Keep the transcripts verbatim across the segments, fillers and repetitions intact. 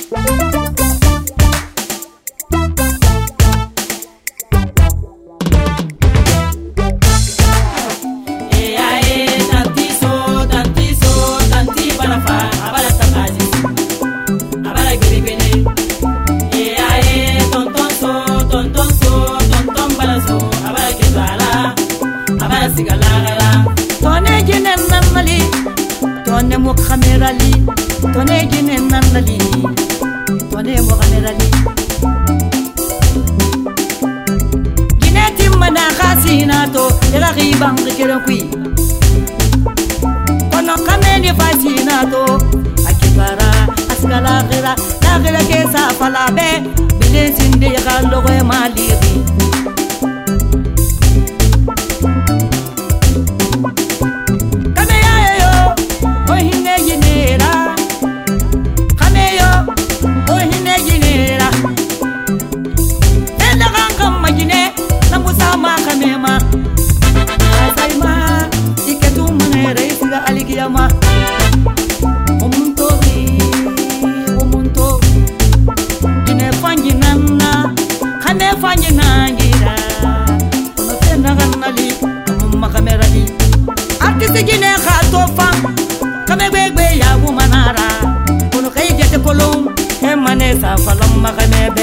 Tone mo kamera li, tone gine nanali, tone mo kamera li. Gine timana kasina to, ela ribang rikero kui. Kono kameli fasina to, akibara askala gira, la gira kesa falabe, bile sindi galo e maliri. Aligiyama omuntori omunto gine fangi nanna kane fangi nangira ono tena ganali amma kamera di artiste gine khato fam kame begbe ya wumanara ono kay jete kolom e manesa falam makamebe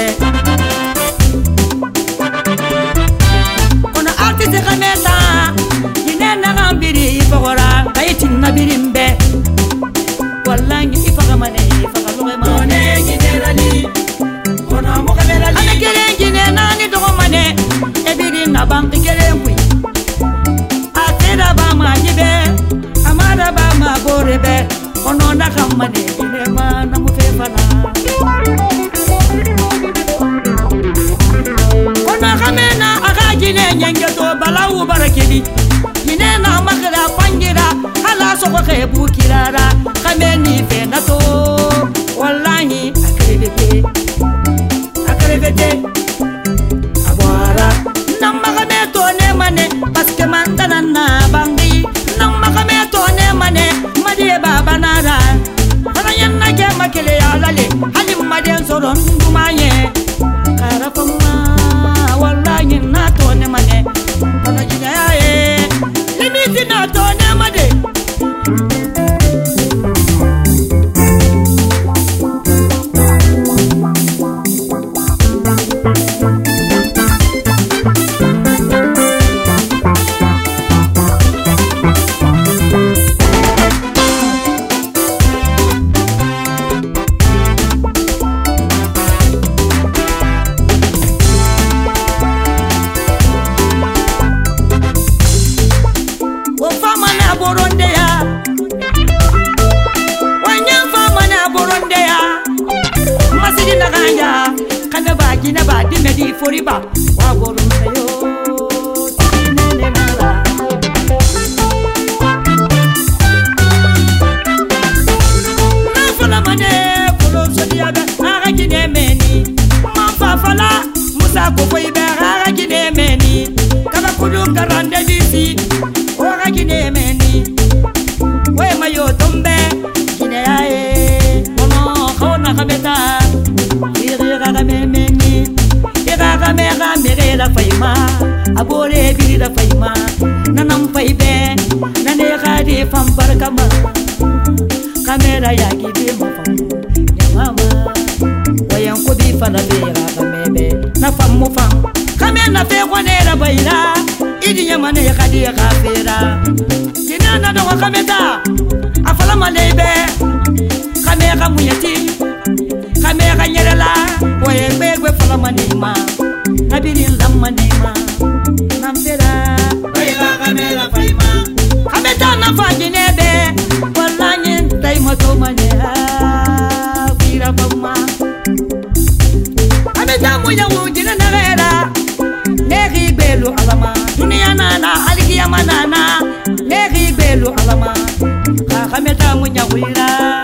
ono artiste kameta gine nagambiri ifogora nabirimbe wallahi ifaga mane ifaga loge mane ginerali ona mo kamera li agere gine nani do mane ebiri na bank gere ngui atera ba ma jibe amara ba ma borebe ono na kamane gine ma na mo fe fana ona kamena aga gine nyenge to balawu barakeli gine na magara pangira soko kebu kirara kameni fenato wallahi akrevete akrevete agwara namma kame to ne mane paske mantana na bangi namma kame to ne mane made baba nara tanayan na ke makele alale halim maden soron dumaye karafama wallahi na to ne mane tanajinya e limiti na to ne made Foriba wa borum sayo nene nala na fala mane polo sodiabe ara gine meni ma fa fala musa ko foibe ara gine meni kala kudu garande disi ora gine meni we mayo tombe gine ae ono khona kameta iri gara meni kamera mere la faima abore biri la faima nanam faibe nane khadi fam barkama kamera ya gibi mafam ya mama wayan ko bi fala bera kamebe na fam mo fam kamera fe ko ne la baila idi nyamane khadi khafira kinana do kameta afala malebe kamera muyati kamera nyerala waye begwe fala manima nabirin lamanima namfera baila kamera faima kameta na fajinebe wallahi tayma to mane fira fama kameta moya wujina nagera negi belu alama dunia nana aliki yamanana negi belu alama kameta moya wira